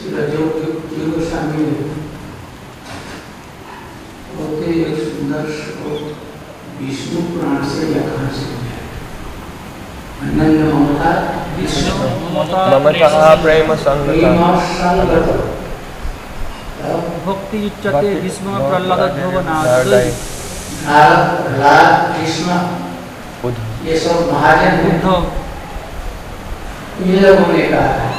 गोस्वामी ने बहुत ही एक सुंदर श्लोक विष्णु पुराण से व्याख्यान से अनन्य ममता विष्णु ममता प्रेम संगता भक्ति उच्चते भीष्म प्रहलाद ध्रुवनाथ कृष्ण ये सब महाजन उद्धव इन लोगों ने कहा है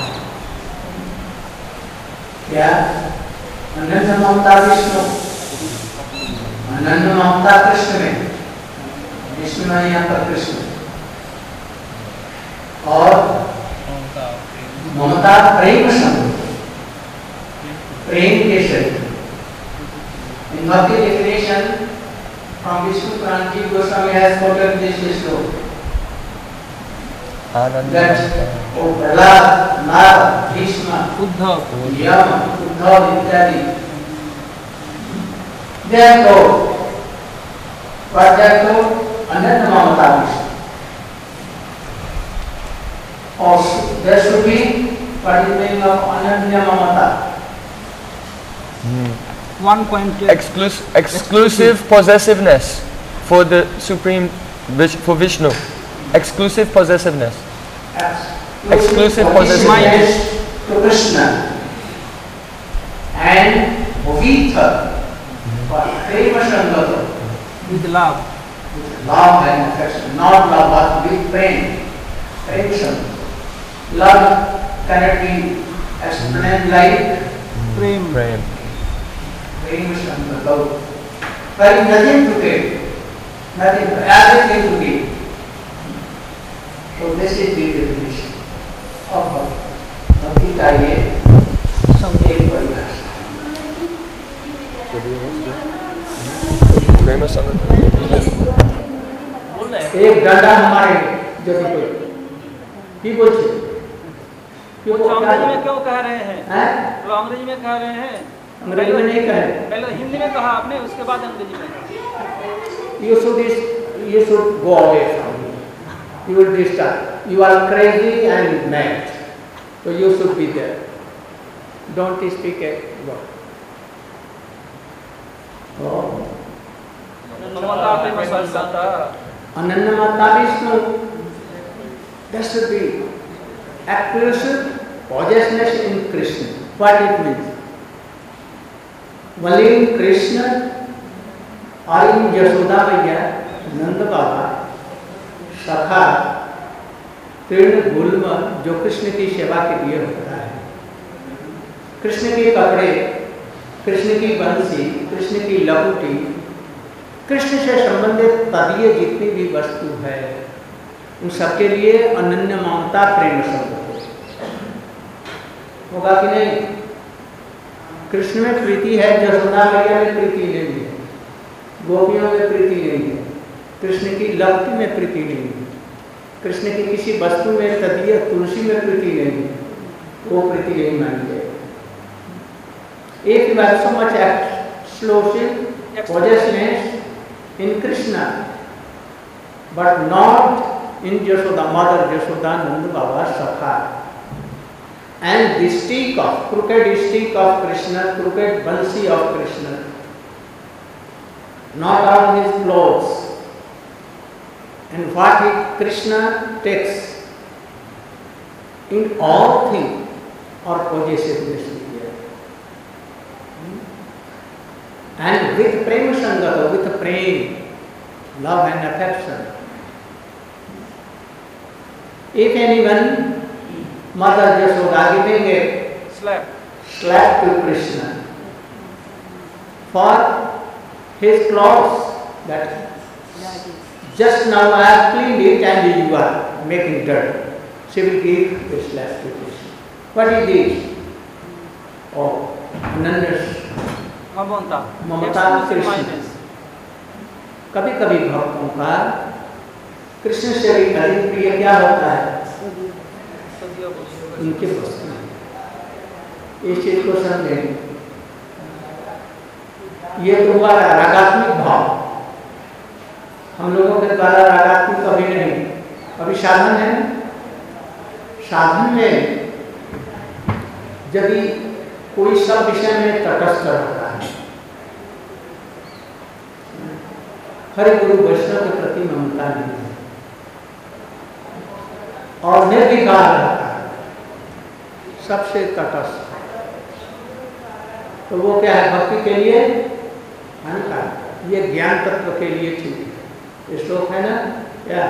क्या अनन्य ममता विष्णु अनन्य ममता कृष्ण में विष्णु में यहाँ पर कृष्ण और ममता प्रेम संग प्रेम के शरीर in Bhakti definition from Vishnu Puran Goswami has quoted this sloka that Prahlad, Narad, Bhishma, Uddhav Yama, Uddhav ityadi they are told what they are told Ananya Mamata Vishnu or there should be what is the meaning of Ananya Mamata. One point exclusive possessiveness for the supreme for Vishnu. Exclusive possessiveness. Exclusive possessiveness to Krishna and Bhavitha Prema Sangata with love. Love and affection, not love but with prema. Prema love cannot be explained like Prem prem. Prema Sangata. There is nothing to give, nothing, everything to give. So this is the definition of bhakti का ये एक परिभाषा। Prema संगता. एक डंडा हमारे जो की बोलते वो अंग्रेजी में क्यों कह रहे हैं? हैं? वो अंग्रेजी में कह रहे हैं। अंग्रेजी में नहीं कहे। पहले हिंदी में कहा आपने, उसके बाद अंग्रेजी में। You should go away from me. You will disturb. You are crazy and mad. So you should be there. Don't speak a word. Oh. ममता प्रेम संगता Ananya Mata Vishnu. There should be exclusive possessiveness in Krishna. What it means? Only in Krishna or in Yashoda Maiya, Nanda Baba, Sakha, तीर्ण गुल्म जो कृष्ण की सेवा के लिए होता है, कृष्ण के कपड़े, कृष्ण की बंसी, कृष्ण की लहुटी, कृष्ण से संबंधित तदीय जितनी भी वस्तु है उन सबके लिए अनन्य ममता प्रेम संगत होगा कि नहीं? कृष्ण में प्रीति है, यशोदा मैया में प्रीति नहीं है, गोपियों में प्रीति नहीं है, कृष्ण की लहुटी में प्रीति नहीं है, कृष्ण की किसी वस्तु में तदीय तुलसी में प्रीति नहीं है, वो प्रीति नहीं मानी जाएगी। एक बार so much exclusive possessiveness in Krishna, but not in Yashoda, Mother Yashoda, Nanda Baba, Sakha. And the stick of, crooked stick of Krishna, crooked bansi of Krishna, not on his clothes. And what Krishna takes in all things are possessiveness. And with prema sangata, with prem, love and affection. If anyone, Mother Yashoda giving a slap to Krishna for his clothes, that just now I have cleaned it and you are making dirt. She will give a slap to Krishna. What is this? Oh, Ananya ममता कृष्ण। कभी कभी भक्तों का कृष्ण से भी अधिक प्रिय क्या होता है? उनके वस्तु। इस चीज को समझें। ये तो हुआ रागात्मक भाव। हम लोगों के द्वारा रागात्मक कभी नहीं। अभी साधन है, साधन में यदि कोई सब विषय में तटस्थ रहता है, हरि गुरु वैष्णव के प्रति ममता नहीं है और निर्विकार रहता है, सबसे तटस्थ। तो वो क्या है, भक्ति के लिए हानिकारक, ये ज्ञान तत्व के लिए ठीक है। ये श्लोक है ना, क्या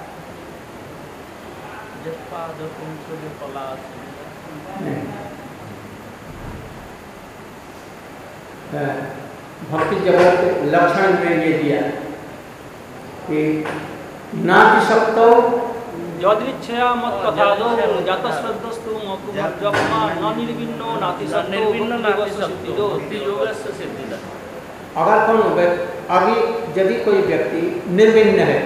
भक्ति जगत के लक्षण में ये दिया कि नाति शक्तो यदृच्छया मत कथादो जातश्रद्धस्तु मकुमज्जपमा न निर्विन्नो नाति शक्तो योगस्य सिद्धिदा। अगर कौन अभी यदि कोई व्यक्ति निर्विन्न है,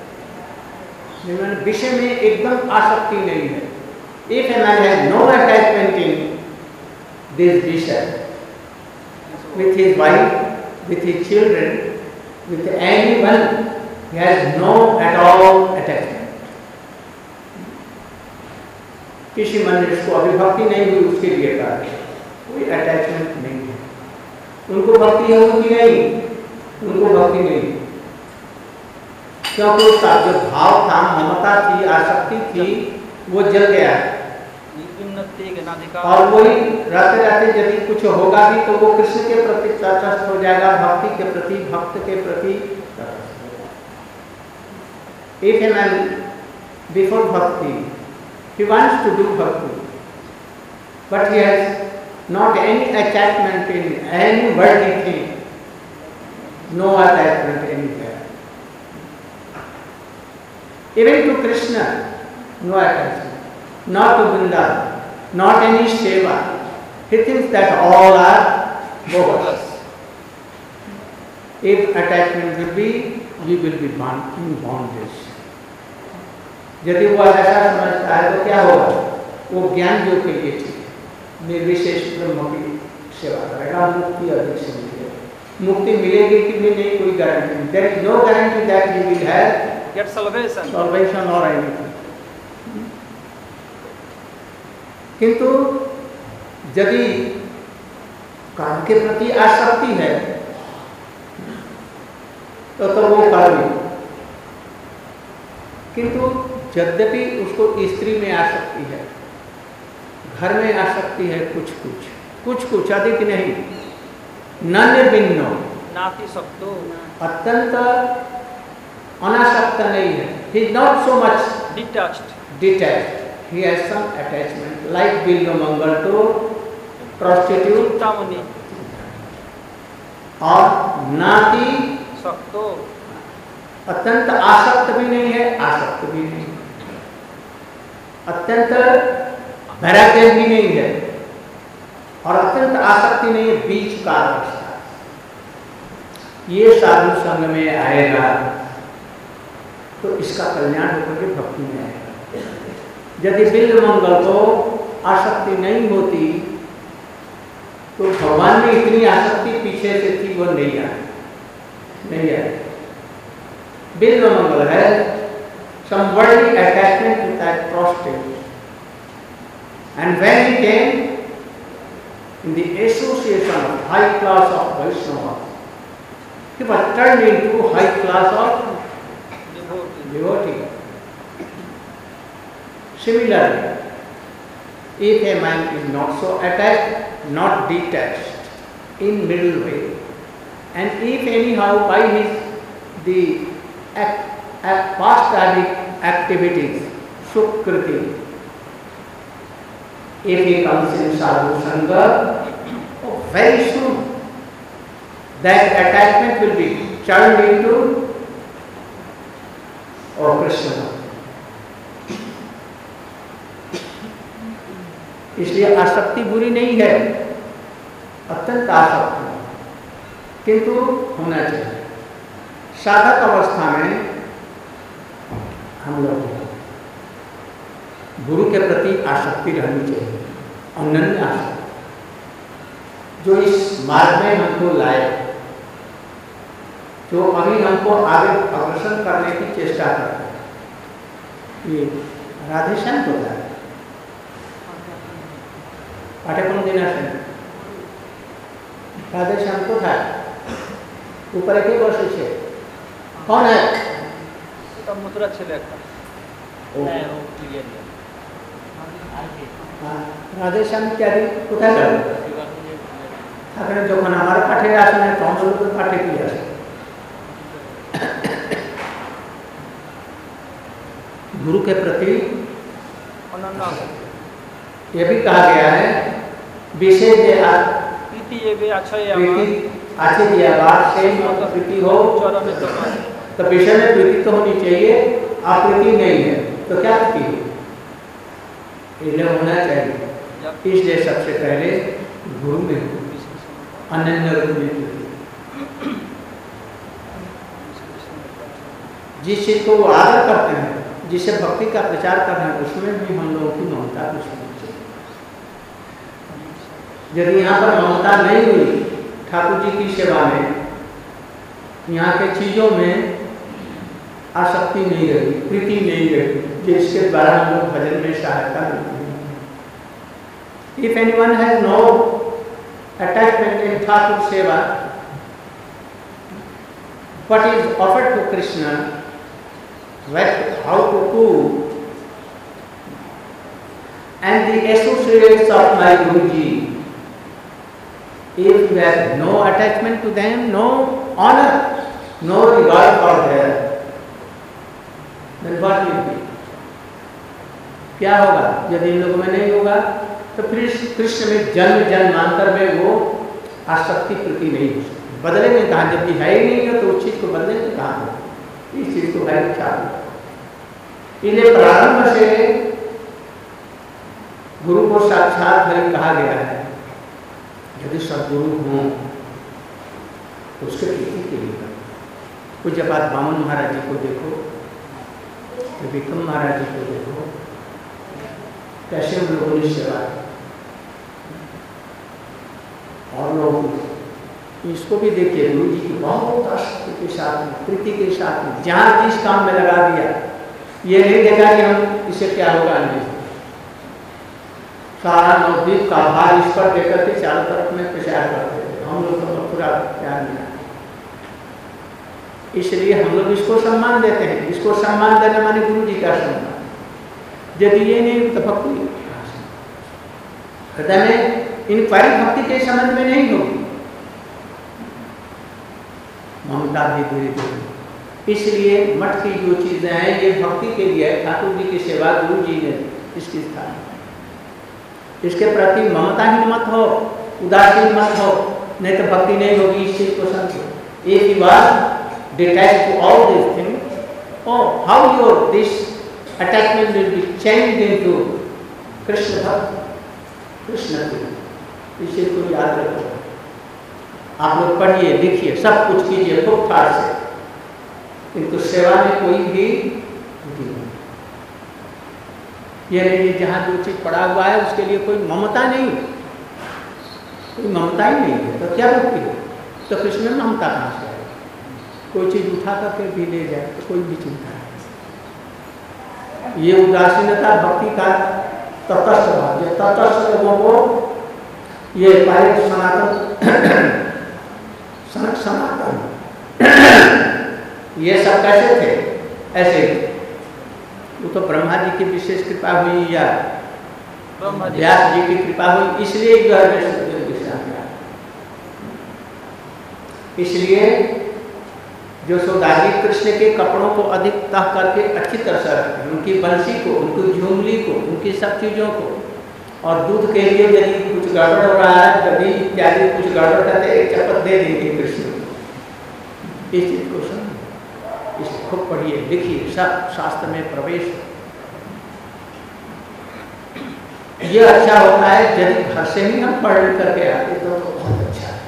विषय में एकदम आसक्ति नहीं है, if a man has no attachment in this vision with his wife, with his children, with anyone, he has no at all attachment. किसी मनुष्य को अभी भक्ति नहीं हुई उसके लिए कार्य, कोई अटैचमेंट नहीं है। उनको भक्ति है कि नहीं, उनको भक्ति नहीं, क्योंकि उसका जो भाव था, ममता थी, आसक्ति थी, वो जल गया है। और वही रहते रहते यदि कुछ होगा भी तो वो कृष्ण के प्रति तटस्थ हो जाएगा, भक्ति के प्रति, भक्त के प्रति तटस्थ हो जाएगा। If a man before bhakti, he wants to do bhakti, but he has not any attachment in any worldly thing, no attachment anywhere. Even to Krishna, no attachment, not to Vrindavan, not any seva. He thinks that all are bogus. If attachment will be, we will be bound in bondage. यदि वो ऐसा समझता है तो क्या होगा, वो ज्ञान योग के लिए ठीक है, निर्विशेष ब्रह्म की सेवा करेगा, मुक्ति अधिक से मिलेगी। मुक्ति मिलेगी कि नहीं, कोई गारंटी नहीं। There is no guarantee that he will have get salvation or anything. किंतु यदि काम के प्रति आसक्ति है तो वो कर्मी, किंतु यद्यपि उसको स्त्री में आसक्ति है, घर में आसक्ति है, कुछ अधिक नहीं, न निर्विन्नो नाति शक्तो, अत्यंत अनासक्त नहीं है। He is not so much detached. He has some attachment, like Bilno Mangal to prostitute, और नाति शक्तो, अत्यंत आसक्त भी नहीं है, आसक्त भी नहीं, अत्यंत वैराग्य भी नहीं है और अत्यंत आसक्ति नहीं है, बीच का अवस्था। ये साधु संग में आएगा तो इसका कल्याण होकर के भक्ति में आएगा। यदि बिल्व मंगल को आसक्ति नहीं होती तो भगवान में इतनी आसक्ति पीछे से थी, वो नहीं आए। बिल्व मंगल है some worldly attachment to that prostitute, and when he came in the association of high class of Vaishnava, he was turned into high class of devotee. Similarly, if a man is not so attached, not detached, in middle way, and if anyhow by the past activities, sukriti, if he comes in sadhu sangha, very soon that attachment will be turned into Krishna. इसलिए आसक्ति बुरी नहीं है, अत्यंत आसक्ति, किंतु होना चाहिए। साधक अवस्था में हम लोग गुरु के प्रति आसक्ति रहनी चाहिए, अनन्य आसक्ति, जो इस मार्ग में हमको लाए, जो अभी हमको आगे अग्रसर करने की चेष्टा करते हैं। ये राधेश्याम होता है, पाठ्यक्रम देना चाहिए। রাধে শ্যাম কোথায়? উপরে কে বসেছে? कौन है? तो मथुरा ছেলে একটা হ্যাঁ ও ক্লিয়ার রাধে শ্যাম ইত্যাদি কোথায় গেল? এখানে যখন আমার পাঠে আসে না তখন লোকের পাঠে কি আসে? गुरु के प्रति ये भी कहा गया है विशेष प्रीति ये भी अच्छा है अच्छे दिया बात से प्रीति हो तो विषय में प्रीति तो होनी चाहिए, अप्रीति नहीं है तो क्या प्रीति हो? इसलिए होना चाहिए। इसलिए सबसे पहले गुरु में अनन्य रूप में जिस चीज को वो आदर करते हैं, जिससे भक्ति का प्रचार करना है, उसमें भी हम लोगों की ममता कुछ होनी चाहिए। यदि यहाँ पर ममता नहीं हुई ठाकुर जी की सेवा में, यहाँ के चीजों में आसक्ति नहीं रही, प्रीति नहीं रही, जिसके द्वारा हम लोग भजन में सहायता मिलती है। If anyone has no attachment in Thakur seva, what is offered to Krishna, how to do, and the associates of my Guruji, if you have no attachment to them, no honor, no regard for them, then what will be? क्या होगा? यदि इन लोगों में नहीं होगा तो फिर कृष्ण में जन्म जन्मांतर में वो आसक्ति प्रति नहीं हो सकती। बदले में कहा जब है ही नहीं है तो उस चीज को बदले में कहा हो, इस चीज को है चालू। इन्हें प्रारंभ से गुरु को साक्षात हरि कहा गया है। यदि सदगुरु हों तो उसके प्रीति के लिए कुछ जब आप बामन महाराज जी को देखो, विक्रम महाराज जी को देखो, कैसे उन लोगों ने सेवा और लोग इसको भी देखिए, गुरु जी की बहुत आसक्ति के साथ में, प्रीति के साथ में, जहाँ जिस काम में लगा दिया, ये नहीं देखा कि हम इसे क्या होगा नहीं, सारा नवद्वीप का भार इस पर देकर के चारों तरफ में प्रचार करते थे। हम लोग को पूरा प्यार मिला, इसलिए हम लोग इसको सम्मान देते हैं। इसको सम्मान देना माने गुरु जी का सम्मान। यदि ये नहीं तो भक्ति हृदय में इंक्वायरी भक्ति के संबंध में नहीं होगी, ममता भी धीरे धीरे। इसलिए मठ की जो चीजें हैं ये भक्ति के लिए, ठाकुर जी की सेवा गुरु जी ने इसकी स्थान, इसके प्रति ममताहीन मत हो, उदासीन मत हो, नहीं तो भक्ति नहीं होगी। इस चीज को समझो। If you are detached to all these things, oh, how your this attachment will be changed into Krishna bhakt, Krishna bhakt. इस चीज को याद रखो। आप लोग पढ़िए, लिखिए, सब कुछ कीजिए खूब ठार से, किंतु सेवा में कोई भी ये नहीं जहाँ जो चीज पड़ा हुआ है उसके लिए कोई ममता नहीं, कोई ममता ही नहीं है तो क्या भक्ति है? तो कृष्ण में ममता कहाँ से है? कोई चीज उठा करके भी ले जाए तो कोई भी चिंता है। ये उदासीनता भक्ति का तटस्थ भाव, ये तटस्थ लोगों को ये पारिक सनातन सनातन ये सब कैसे थे? ऐसे वो तो ब्रह्मा जी की विशेष कृपा हुई या व्यास जी की कृपा हुई, इसलिए इसलिए जो सौदागी कृष्ण के कपड़ों को अधिक तह करके अच्छी तरह से रखते हैं, उनकी बंसी को, उनकी झुमली को, उनकी सब चीज़ों को। और दूध के लिए यदि कुछ गड़बड़ हो रहा है, कभी इत्यादि कुछ गड़बड़ करते एक चपत दे देंगे कृष्ण। इस चीज को समझो, इस खूब पढ़िए, लिखिए, सब शास्त्र में प्रवेश। ये अच्छा होता है यदि घर से ही हम पढ़ लिख करके आते तो बहुत अच्छा है।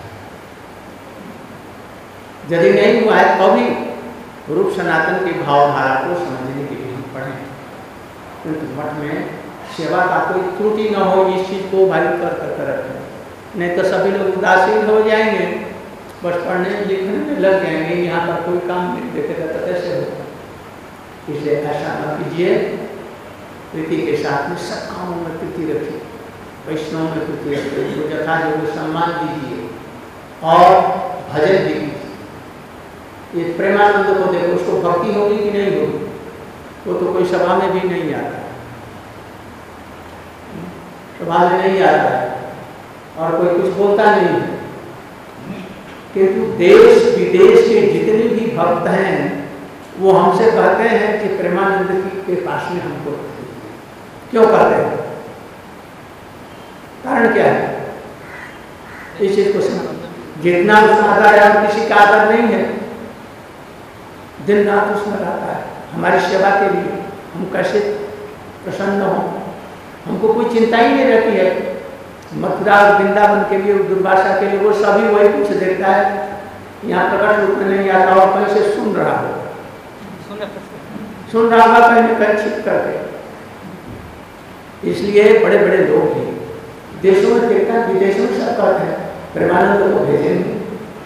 यदि नहीं हुआ है तो भी रूप सनातन की भावधारा को समझने के लिए हम पढ़ें, क्योंकि मठ में सेवा का कोई त्रुटि न हो, इस चीज को भारी कर रखें। नहीं तो सभी लोग उदासीन हो जाएंगे, बस पढ़ने लिखने में लग जाएंगे, यहाँ पर कोई काम नहीं देखेगा तो कैसे होगा। इसलिए ऐसा न कीजिए, प्रीति के साथ में सब कामों में प्रीति रखिए, वैष्णव में प्रीति रखिए, उनको यथा योग्य सम्मान दीजिए, और भजन भी की। ये प्रेमानंद को देखो, उसको भक्ति होगी कि नहीं होगी? वो तो कोई सभा में भी नहीं आता, सभा में नहीं आता है और कोई कुछ बोलता नहीं है, किंतु देश विदेश के जितने भी भक्त हैं वो हमसे कहते हैं कि प्रेमानंद के पास में हमको क्यों कहते हैं? कारण क्या है? इस चीज को समझ, जितना उसका आदर है और किसी का आदर नहीं है, दिन रात उसमें रहता है हमारी सेवा के लिए। हम कैसे प्रसन्न हों, हमको कोई चिंता ही नहीं रहती है। मथुरा और वृंदावन के लिए, दुर्वासा के लिए वो सभी वही कुछ देखता है, यहाँ प्रकट रूप में नहीं आता और कहीं से सुन रहा हो, सुन रहा होगा कहीं कहीं छिप करके। इसलिए बड़े बड़े लोग भी देशों में देखता है, विदेशों में सब कहते हैं प्रेमानंद को भेजेंगे।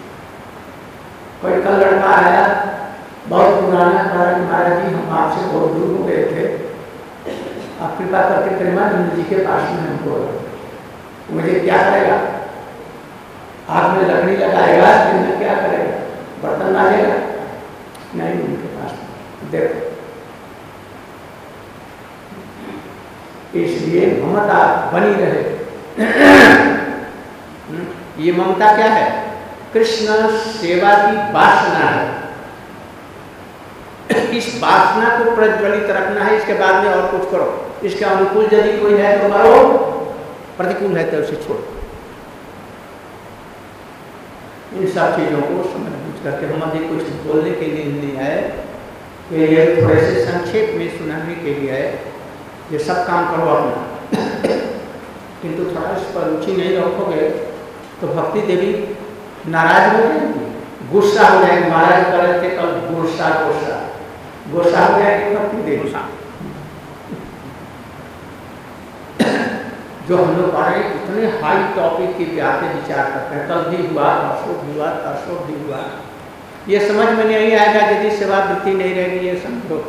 कोई कल लड़का आया बहुत पुराना, महाराज जी हम आपसे बहुत दूर हो गए थे, आप कृपा करके प्रेमानंद जी के पास में हमको, मुझे क्या करेगा? आग में लकड़ी लगाएगा, दिन में क्या करेगा? बर्तन मांगेगा? नहीं, उनके पास देखो। इसलिए ममता बनी रहे। ये ममता क्या है? कृष्ण सेवा की वासना है। इस वासना को प्रज्वलित रखना है, इसके बाद में और कुछ करो। इसके अनुकूल यदि कोई है तो करो, प्रतिकूल है तो उसे छोड़ो। इन सब चीजों को समझ बूझ करके हम अभी कुछ बोलने के लिए नहीं आए, कि ये थोड़े से संक्षेप में सुनाने के लिए आए। ये सब काम करो अपना, किंतु थोड़ा इस पर रुचि नहीं रखोगे तो भक्ति देवी नाराज हो जाएगी, गुस्सा हो जाएगी। महाराज कर रहे थे कल गुस्सा गुस्सा गुस्सा हो जाएगी भक्ति देवी। जो हम लोग पढ़ रहे इतने हाई टॉपिक की पे विचार करते हैं, कल भी हुआ, परसों भी हुआ, तरसों भी हुआ। ये समझ में नहीं आएगा यदि सेवा वृत्ति नहीं रहेगी, ये समझो।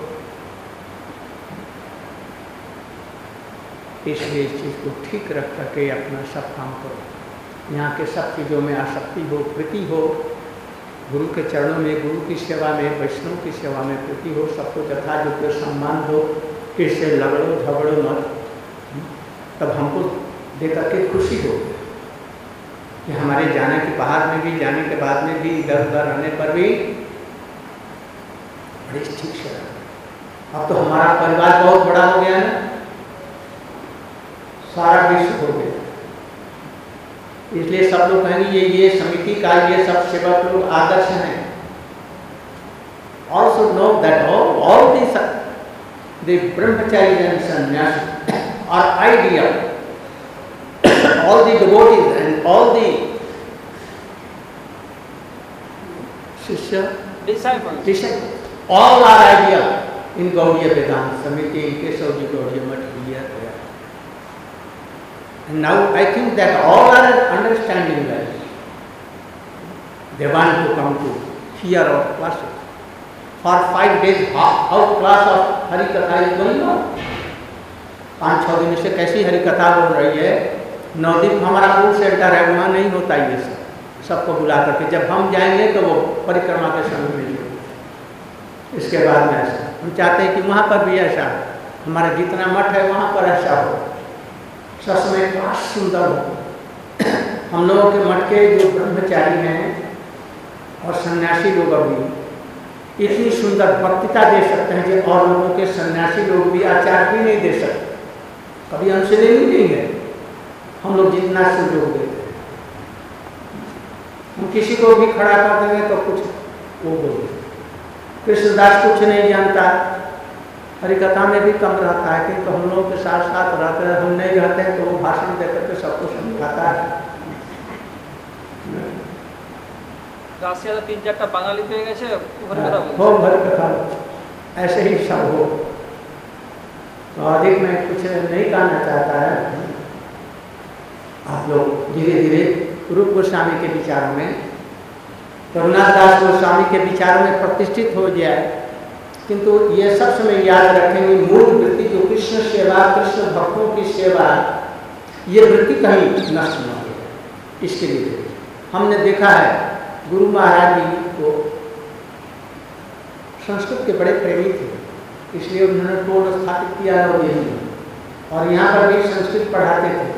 इसलिए इस चीज को ठीक रख करके अपना सब काम करो। यहाँ के सब चीज़ों में आसक्ति हो, प्रीति हो, गुरु के चरणों में, गुरु की सेवा में, वैष्णव की सेवा में प्रीति हो, सबको यथायोग्य सम्मान दो, किससे लड़ो झगड़ो मत। तब हमको देख करके खुशी हो कि हमारे जाने के बाहर में भी, जाने के बाद में भी, इधर उधर रहने पर भी बड़े ठीक से रहे। अब तो हमारा परिवार बहुत बड़ा हो गया ना, सारा विश्व हो गया। इसलिए सब लोग कहेंगे ये समिति का ये सब सेवक लोग आदर्श हैं। Also know that all the brahmachari and sannyasi are ideal. All the devotees and all the disciples, all are ideal in Gaudiya Vedanta Samiti, in case of the Gaudiya Math here. And now I think that all are understanding that they want to come to hear our classes. For 5 days, how class of Hari Katha is going on? 5-6 दिन से कैसी हरि कथा बोल रही है। नवदीप हमारा food centre है, वहाँ नहीं होता ये सब, सबको बुला करके। जब हम जाएंगे तो वो परिक्रमा के समय में जो इसके बाद में ऐसा हम चाहते हैं कि वहाँ पर भी ऐसा, हमारा जितना मठ है वहाँ पर ऐसा हो, सब समय क्लास सुंदर हो। हम लोगों के मठ के जो ब्रह्मचारी हैं और सन्यासी लोग अभी इतनी सुंदर वक्तृता दे सकते हैं कि और लोगों के सन्यासी लोग भी आचार भी नहीं दे सकते। कभी हमसे नहीं है, हम लोग जितना सुयोग देते हैं। हम किसी को भी खड़ा कर देंगे तो कुछ वो बोले। कृष्णदास कुछ नहीं जानता, हरिकथा में भी कम रहता है, किंतु हम लोगों के साथ साथ रहते हैं। हम नहीं रहते हैं तो वो भाषण देकर के सबको समझाता है। राशिया 3-4टा बांगाली पे गए हो हरिकथा ऐसे ही सब हो। तो अधिक मैं कुछ नहीं कहना चाहता है। आप लोग धीरे धीरे रूप गोस्वामी के विचारों में, रघुनाथ दास गोस्वामी के विचारों में प्रतिष्ठित हो जाए। किंतु ये सब समय याद रखेंगे, मूल वृत्ति जो कृष्ण सेवा, कृष्ण भक्तों की सेवा, ये वृत्ति कहीं नष्ट न हो, इसके लिए हमने देखा है गुरु महाराज जी को संस्कृत के बड़े प्रेमी थे, इसलिए उन्होंने टोल स्थापित किया नवोदय में, और यहाँ पर भी संस्कृत पढ़ाते थे।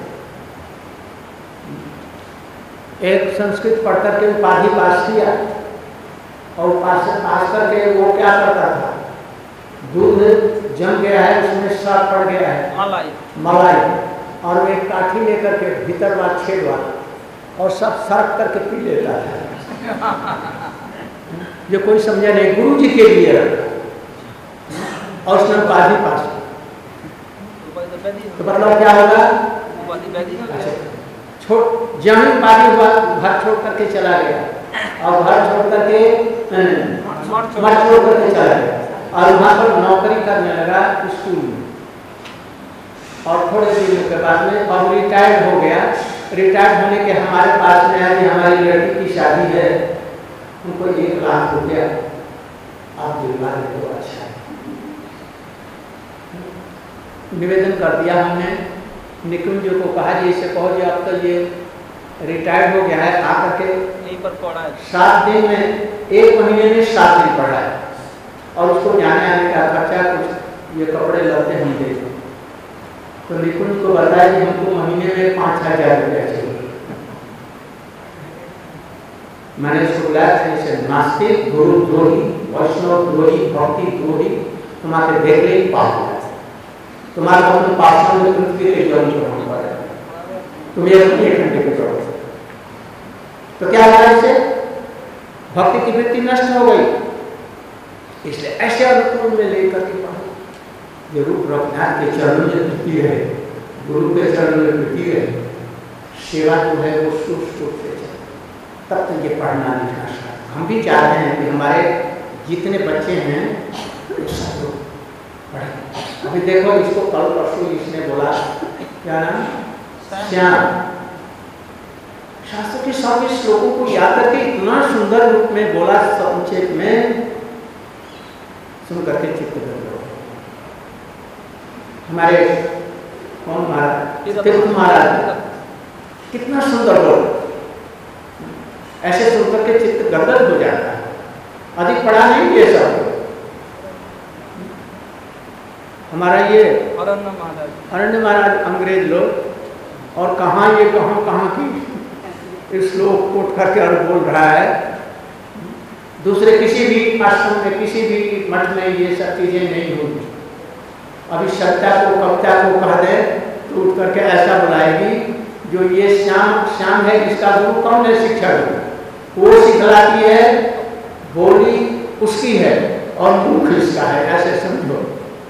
एक संस्कृत पढ़ करके उपाधि पास किया, और पास करके वो क्या करता था, दूध जम गया है उसमें स्वाद पड़ गया है मलाई, और वो एक काठी लेकर के भीतर वाला छेद वाला और सब सर्क करके पी लेता था। जो कोई समझा नहीं, गुरु जी के लिए रखा, और उसने उपाधि पास की। तो मतलब क्या होगा, जमीन उपाधि हुआ, घर छोड़ करके चला गया, और घर छोड़ करके मठ छोड़ करके चला गया, और वहाँ पर नौकरी करने लगा स्कूल में, और थोड़े दिनों के बाद में और रिटायर्ड हो गया। रिटायर्ड होने के हमारे पास में आज हमारी लड़की की शादी है, उनको 1 लाख रुपया आप दिलवा दे तो अच्छा है। निवेदन कर दिया हमने, निकुंज को कहा जी इसे कहो जी अब तो ये रिटायर्ड हो गया है, आकर के यहीं पर पढ़ा है, 7 दिन में 1 महीने में 7 दिन पढ़ा है, और उसको जाने आने का खर्चा कुछ ये कपड़े लौटे हम दे दो। तो निकुंज को बताया कि हमको महीने में 5,000 रुपया चाहिए। मैंने उसको बुलाया था, इसे नास्तिक, गुरु द्रोही, वैष्णव द्रोही, भक्ति द्रोही, तुम्हारे देख ले पाप तुम्हारे अपने पास में पृथ्वी के जल छोड़ना पड़ेगा, तुम्हें 1 घंटे की जरूरत है। तो क्या हुआ, इससे भक्ति की वृत्ति नष्ट हो गई। इसलिए ऐसे अनुकूल में लेकर के पढ़ो, जो रूप रघुनाथ के चरणों में प्रीति है, गुरु के चरणों में प्रीति है, सेवा जो है वो सुष्ट रूप से चले, तब तो ये पढ़ना लिखना चाहिए। हम भी चाहते हैं कि हमारे जितने बच्चे हैं वो सब लोग पढ़ें। अभी देखो इसको कल परसों इसने बोला, क्या नाम, श्याम, शास्त्र के सभी श्लोकों को याद करके इतना सुंदर रूप में बोला, संक्षेप में सुन करके चित्त कर लो। हमारे कौन महाराज, तीर्थ महाराज, कितना सुंदर बोल, ऐसे सुन करके चित्त गदगद हो जाता है। अधिक पढ़ा नहीं ये सब। हमारा ये अरण्य महाराज अंग्रेज लोग, और कहाँ ये कहाँ की श्लोक कोट करके और बोल रहा है। दूसरे किसी भी आश्रम में, किसी भी मठ में ये सब चीजें नहीं होगी। अभी सत्या को कविता को कह दे तो उठ करके ऐसा बुलाएगी, जो ये श्याम है इसका गुरु कौन है, शिक्षक, वो सिखलाती है, बोली उसकी है और मुख इसका है, ऐसे समझो,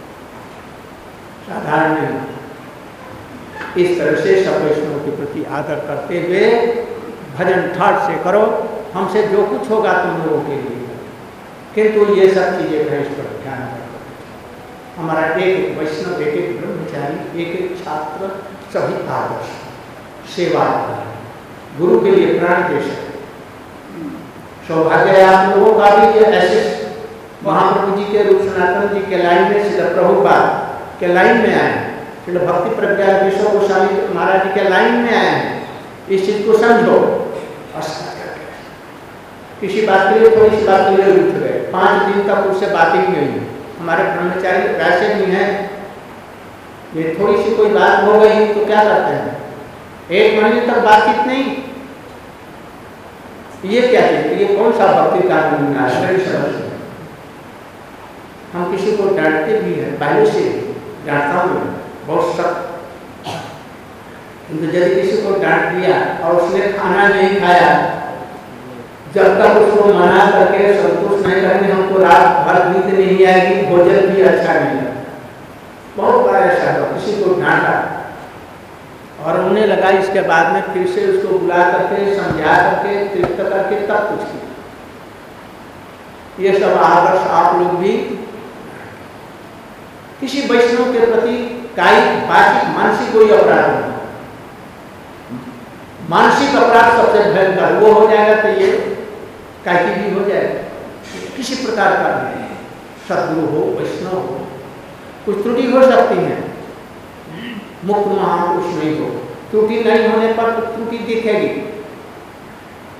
साधारण नहीं। इस तरह से सब वैष्णव के प्रति आदर करते हुए भजन ठाट से करो। हमसे जो कुछ होगा तुम लोगों के लिए, किंतु ये सब चीजें भैंस पर ध्यान रखो। हमारा एक वैष्णव, एक ब्रह्मचारी, एक छात्र, सभी आदर्श सेवा, गुरु के लिए प्राण देश। सौभाग्य है आप लोगों का भी ये ऐसे महाप्रभु जी के रूप सनातन जी के लाइन में, श्रील प्रभुपाद के लाइन में आए, श्रील भक्ति प्रज्ञा विश्व गोस्वामी महाराज जी के लाइन में आए हैं। इस चीज को समझो। किसी बात के लिए, थोड़ी सी बात के लिए उठ गए, 5 दिन तक उससे बात ही नहीं हुई। हमारे ब्रह्मचारी वैसे भी हैं, ये थोड़ी सी कोई बात हो गई तो क्या करते हैं, 1 महीने तक बातचीत नहीं। ये क्या है, ये कौन सा भक्ति का नमूना है? मेरी समझ में हम किसी को डांटते भी हैं, पहले से डांटता हूँ बहुत सख्त, किंतु यदि किसी को डांट दिया और उसने खाना नहीं खाया, जब तक उसको मना करके संतुष्ट नहीं करने, हमको रात भर नींद नहीं आएगी, भोजन भी अच्छा नहीं लगता। बहुत बार ऐसा हुआ, किसी को डांटा और उन्हें लगा, इसके बाद में फिर से उसको बुला करके समझा करके तृप्त करके तब कुछ किया। ये सब आदर्श आप लोग भी किसी वैष्णव के प्रति कायिक, बाकी मानसिक कोई अपराध नहीं। मानसिक अपराध सबसे भयंकर वो हो जाएगा तो ये कायिक भी हो जाएगा। किसी प्रकार का नहीं, सदगुरु हो, वैष्णव हो, कुछ त्रुटि हो सकती है, मुक्त महापुरुष नहीं हो, त्रुटि नहीं होने पर तो त्रुटि दिखेगी।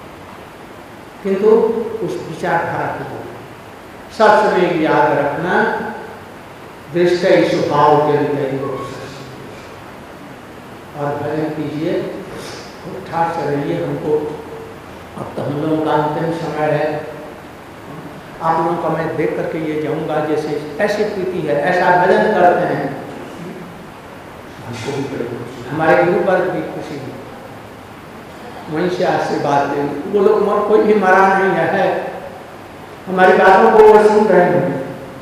किंतु उस विचारधारा को सब समय याद रखना, दृष्टि स्वभाव के लिए और भजन कीजिए, ठाक से रहिए। हमको अब तो हम लोगों का अंतिम समय है। आप लोगों का मैं देख करके ये जाऊंगा, जैसे ऐसी प्रीति है, ऐसा भजन करते हैं, हमको भी बड़ी खुशी, हमारे गुरु पर भी खुशी है। वहीं से आशीर्वाद दे, वो लोग कोई भी मरा नहीं है, हमारी बातों को वो सुन रहे हैं।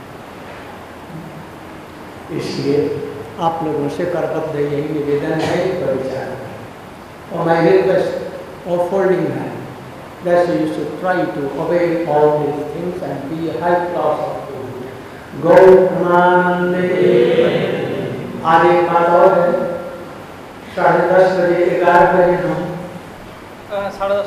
इसलिए आप लोगों से करबद्ध यही निवेदन है, परिचार और my request of folding hand, that you should try to obey all these things and be a high class of Guru. Gaumanande आधे बात और है, 10:30 बजे 11 बजे हम 10:30